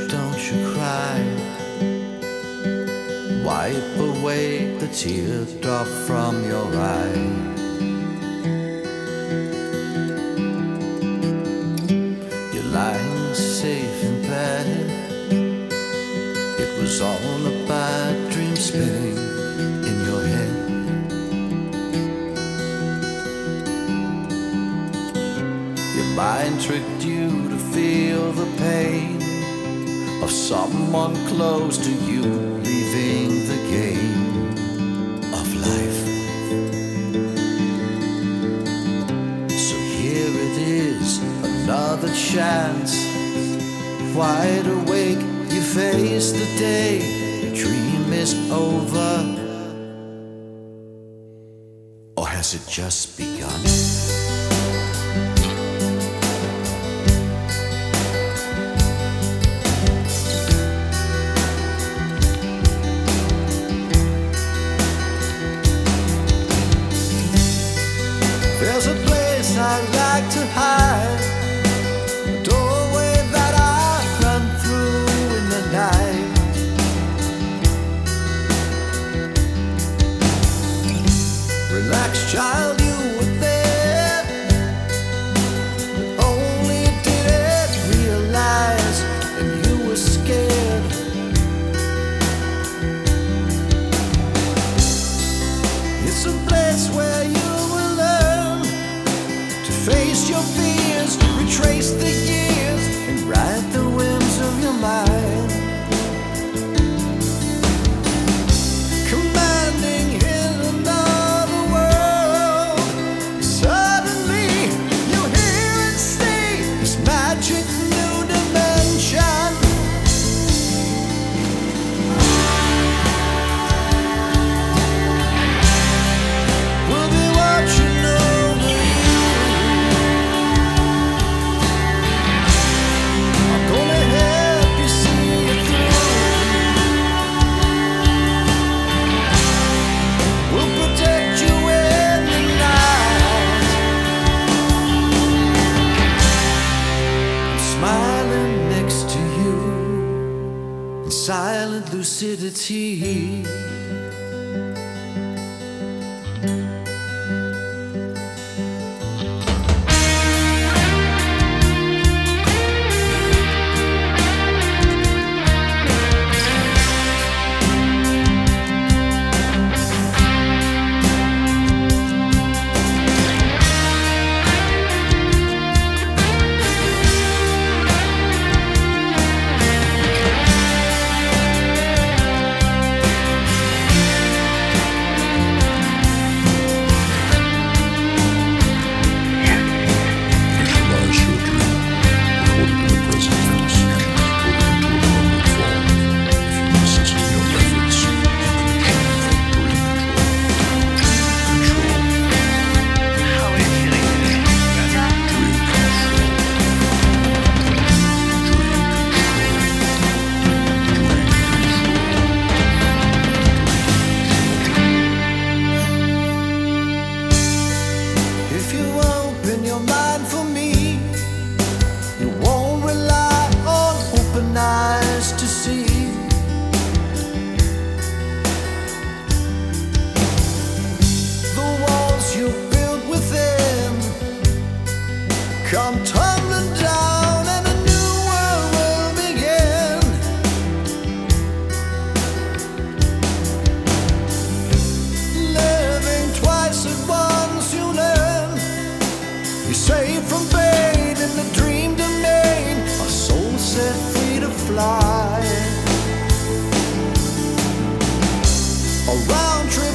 don't you cry. Wipe away the teardrop from your eye. You're lying safe in bed. It was all a bad dream spinning in your head. Your mind tricked you to feel the pain of someone close to you leaving the game of life. So here it is, another chance. Wide awake, you face the day. Your dream is over, or has it just begun? There's a place I like to hide, a doorway that I run through in the night. Relax, child, you were there, but only didn't realize, and you were scared. It's a place where you face your fears, retrace the years, and ride the whims of your mind. Commanding in another world, suddenly you hear and see this magic new dimension. We'll be watching over you. Silent lucidity. To see the walls you built within come tumbling down, and a new world will begin. Living twice at once, you learn. You're saved from pain in the dream domain, a soul set free to fly. A round trip